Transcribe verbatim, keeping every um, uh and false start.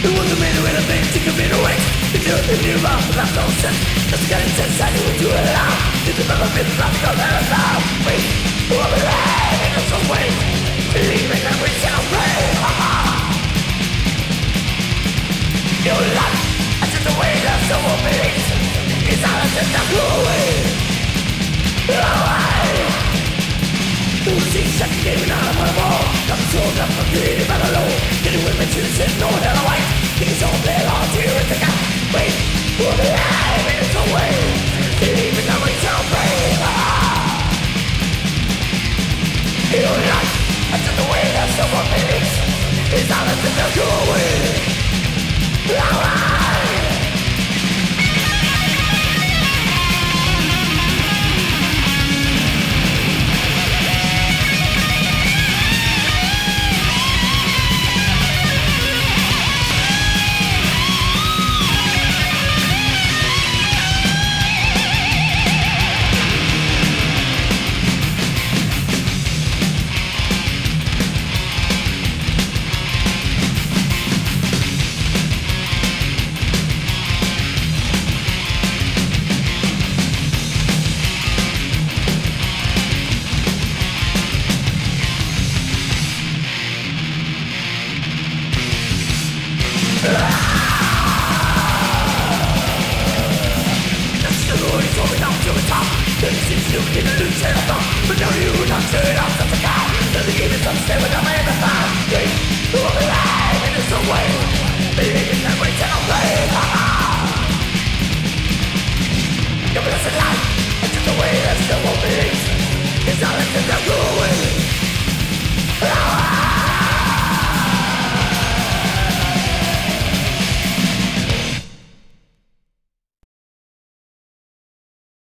It wasn't made of anything to commit a weight. If you're in the mouth without no sense, just get it inside you and do it out. If you've ever been trapped, you'll never know. Wait, you will believe in some way. Believing that we shall pray. Your life, I took the way that someone believes. It's all just a away. Who's he second game out of my wall? I'm told up from creative and alone. Getting with me to the sin, no hell away. Things all there on here at the gap. Wait, we'll be alive in its own way. Believing that we shall pray. Your life, I took the way that someone believes. It's all just a away. Alright. But now you don't turn off such a guy. Then the game is upstairs with a man to find. They will be alive in this way. Believing that we cannot play. Your blessed life, I took away that still won't be. It's not a thing that go away.